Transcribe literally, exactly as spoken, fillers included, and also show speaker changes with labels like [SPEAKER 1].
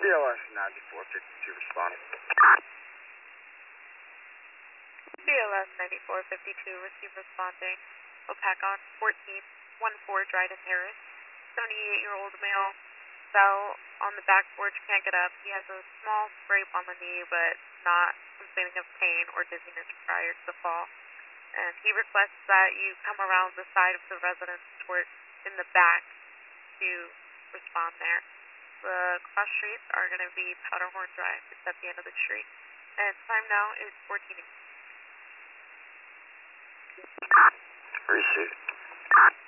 [SPEAKER 1] B L S ninety-four fifty-two responding.
[SPEAKER 2] B L S ninety-four fifty-two, receive responding. Opacon fourteen one four Dryden Terrace. seventy-eight-year-old male fell on the back porch, can't get up. He has a small scrape on the knee, but not complaining of pain or dizziness prior to the fall. And he requests that you come around the side of the residence toward in the back to respond there. The cross streets are going to be Powderhorn Drive. It's at the end of the street. And time now is fourteen.
[SPEAKER 1] Receive.